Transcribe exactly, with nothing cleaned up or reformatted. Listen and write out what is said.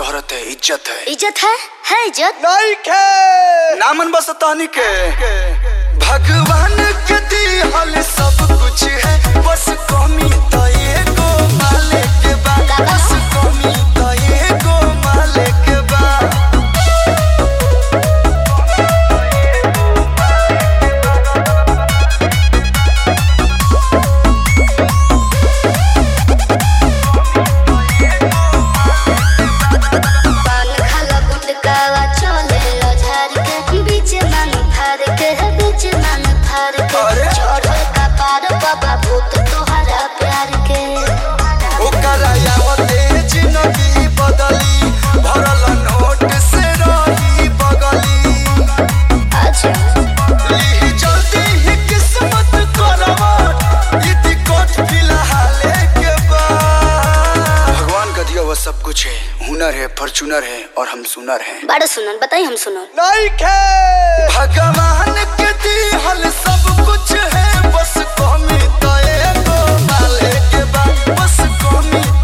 शोहरत है, इज्जत है। इज्जत है है इज्जत नहीं के नामन बस तानी के भगवान के दिहल सब कुछ है, बस कमी तो एगो माले के बा, बस कमी तो एगो माले के बा। सब कुछ है, हुनर है, फॉर्च्यूनर है और हम सुनर हैं। बड़ा सुनर बताइए, हम सुनर नहीं के भगवान के दिहल सब कुछ है, बस कमी तो एगो माले के बा, बस कमी